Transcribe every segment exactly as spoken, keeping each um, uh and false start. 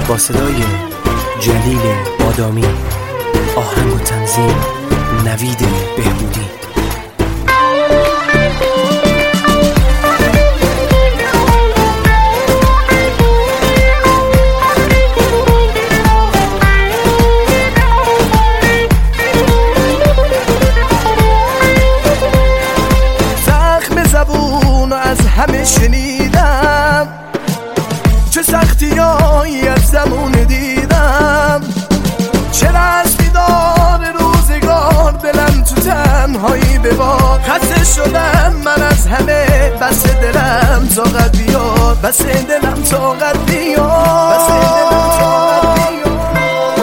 با صدای جلیل بادامی، آهنگ و تنظیم نوید بهبودی. زخم زبون از همه شنیدم، چه سختیایی از زمون دیدم، چه رسمی دار روزگار دلم تو تنهایی ببار. خسته شدم من از همه، بس دلم طاقت بیار، بس دلم طاقت بیار، بس دلم طاقت بیار.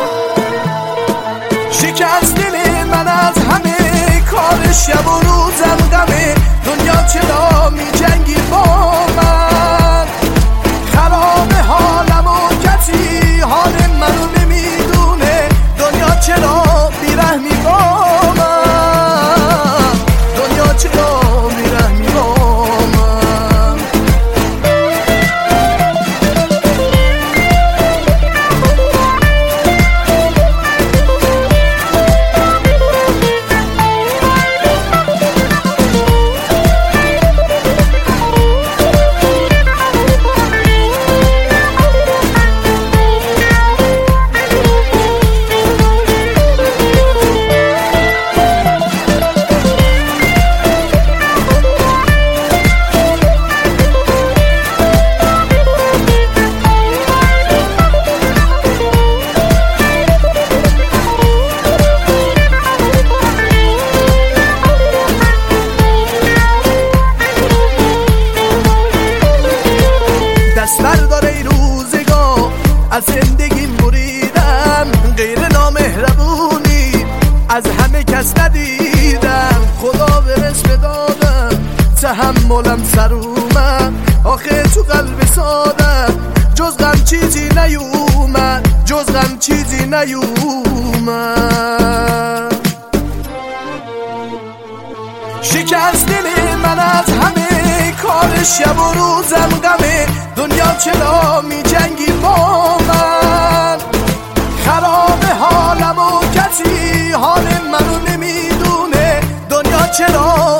شکست دل من از همه، کار شب و روزم غمه. دنیا چرا می جنگی با من؟ خراب حالم و کسی حال منو نمیدونه. دنیا چرا بیرحمی با من؟ دنیا چرا بیرحمی با من؟ دست بردار ای روزگار، از زندگیم بریدم. غیر نامهربونی از همه کس ندیدم. خدا به رزق دادم، تحملم سر اومد. آخه تو قلب سادم جز غم چیزی نیومد، جز غم چیزی نیومد. شکست دل من از همه، کار شب و روزم غمه. دنیا چرا می جنگی با من؟ خراب حالم و کسی حال منو نمیدونه. دنیا چرا